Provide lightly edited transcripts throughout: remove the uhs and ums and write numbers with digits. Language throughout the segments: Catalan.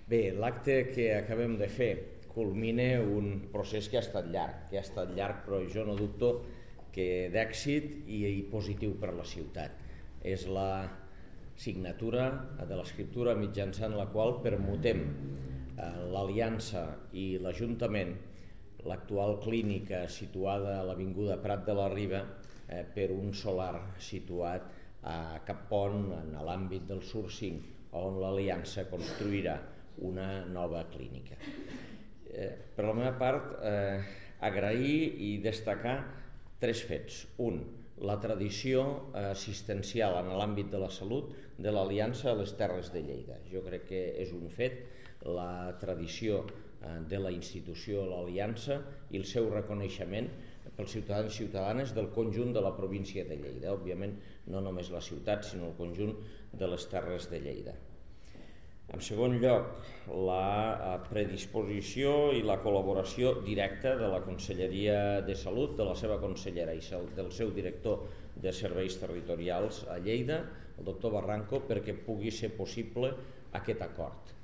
Bé, l'acte que acabem de fer culmina un procés que ha estat llarg, però jo no dubto que d'èxit i positiu per la ciutat. És la signatura de l'escriptura mitjançant la qual permutem l'Aliança i l'Ajuntament l'actual clínica situada a l'avinguda Prat de la Riba per un solar situat a Cap Pont, en l'àmbit del Sur 5, on l'Aliança construirà una nova clínica. Per la meva part, agrair i destacar tres fets. Un, la tradició assistencial en l'àmbit de la salut de l'Aliança a les Terres de Lleida. Jo crec que és un fet, la tradició de la institució l'Aliança i el seu reconeixement pels ciutadans i ciutadanes del conjunt de la província de Lleida. Òbviament, no només la ciutat, sinó el conjunt de les Terres de Lleida. En segon lloc, la predisposició i la col·laboració directa de la Conselleria de Salut, de la seva consellera i del seu director de serveis territorials a Lleida, el doctor Barranco, perquè pugui ser possible aquest acord.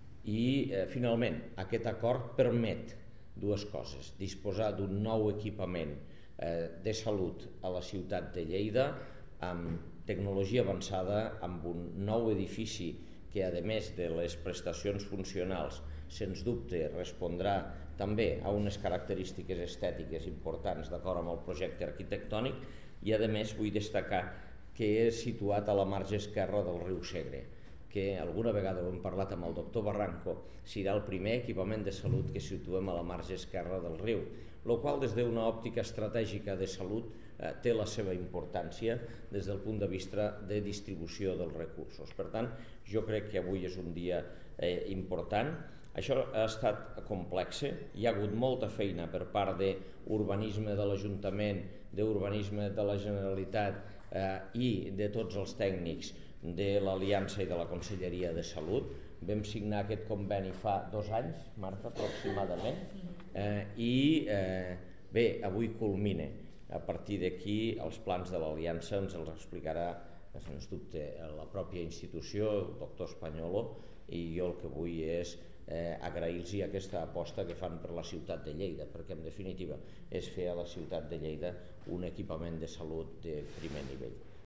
I, finalment, aquest acord permet dues coses: disposar d'un nou equipament de salut a la ciutat de Lleida amb tecnologia avançada, amb un nou edifici que, a més de les prestacions funcionals, sens dubte respondrà també a unes característiques estètiques importants d'acord amb el projecte arquitectònic, i a més vull destacar que és situat a la marge esquerra del riu Segre, que alguna vegada ho hem parlat amb el doctor Barranco, serà el primer equipament de salut que situem a la marge esquerra del riu, el qual des d'una òptica estratègica de salut té la seva importància des del punt de vista de distribució dels recursos. Per tant, jo crec que avui és un dia important. Això ha estat complex, hi ha hagut molta feina per part d'urbanisme de l'Ajuntament, d'urbanisme de la Generalitat i de tots els tècnics de l'Aliança i de la Conselleria de Salut. Vam signar aquest conveni fa 2 anys, Marta, aproximadament, i bé, avui culmina. A partir d'aquí, els plans de l'Aliança ens els explicarà, sens dubte, la pròpia institució, el doctor Españolo, i jo el que vull és agrair-los aquesta aposta que fan per la ciutat de Lleida, perquè en definitiva és fer a la ciutat de Lleida un equipament de salut de primer nivell.